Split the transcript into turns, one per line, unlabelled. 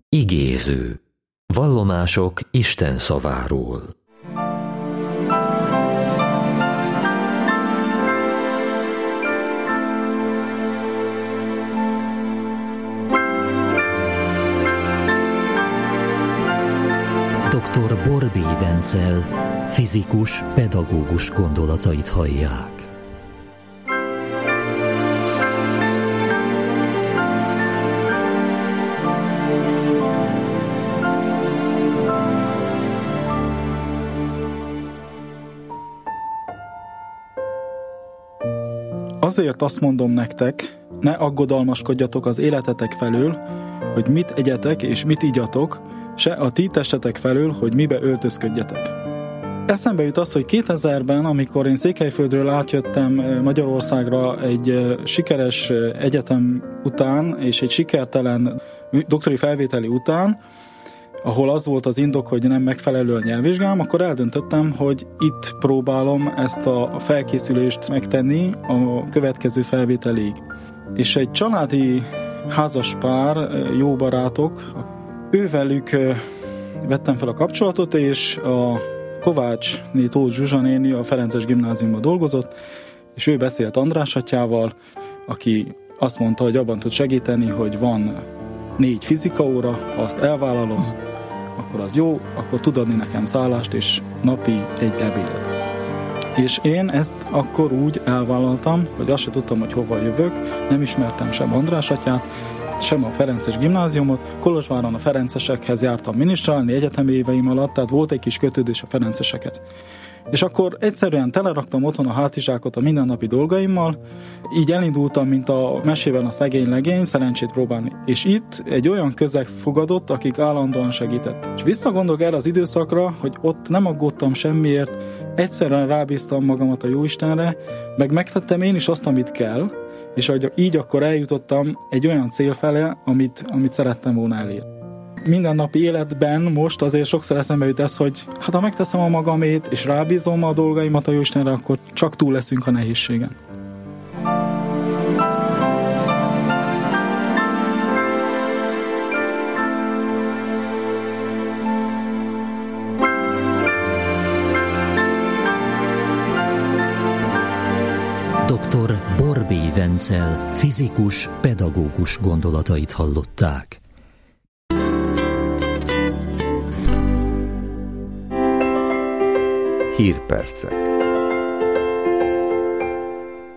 Igéző. Vallomások Isten szaváról.
Dr. Borbély Vencel, fizikus, pedagógus gondolatait hallják.
Azért azt mondom nektek, ne aggodalmaskodjatok az életetek felől, hogy mit egyetek és mit igyatok, se a ti testetek felől, hogy mibe öltözködjetek. Eszembe jut az, hogy 2000-ben, amikor én Székelyföldről átjöttem Magyarországra egy sikeres egyetem után, és egy sikertelen doktori felvételi után, ahol az volt az indok, hogy nem megfelelő a nyelvvizsgám, akkor eldöntöttem, hogy itt próbálom ezt a felkészülést megtenni a következő felvételig. És egy családi házas pár, jó barátok, ővelük vettem fel a kapcsolatot, és a Kovácsné Tóth Zsuzsa néni a Ferences Gimnáziumban dolgozott, és ő beszélt András atyával, aki azt mondta, hogy abban tud segíteni, hogy van 4 fizikaóra, ha azt elvállalom, akkor az jó, akkor tud adni nekem szállást és napi egy ebédet. És én ezt akkor úgy elvállaltam, hogy azt se tudtam, hogy hova jövök, nem ismertem sem András atyát, sem a Ferences Gimnáziumot, Kolozsváron a ferencesekhez jártam minisztrálni egyetemi éveim alatt, tehát volt egy kis kötődés a ferencesekhez. És akkor egyszerűen teleraktam otthon a hátizsákot a mindennapi dolgaimmal, így elindultam, mint a mesében a szegény legény, szerencsét próbálni. És itt egy olyan közeg fogadott, akik állandóan segített. És visszagondolok erre az időszakra, hogy ott nem aggódtam semmiért, egyszerűen rábíztam magamat a Jóistenre, meg megtettem én is azt, amit kell, és így akkor eljutottam egy olyan cél fele, amit szerettem volna elérni. Mindennapi életben most azért sokszor eszembe jut ez, hogy hát ha megteszem a magamét, és rábízom a dolgaimat a Jóistenre, akkor csak túl leszünk a nehézségen.
Dr. Borbély Vencel, fizikus, pedagógus gondolatait hallották.
Hírpercek.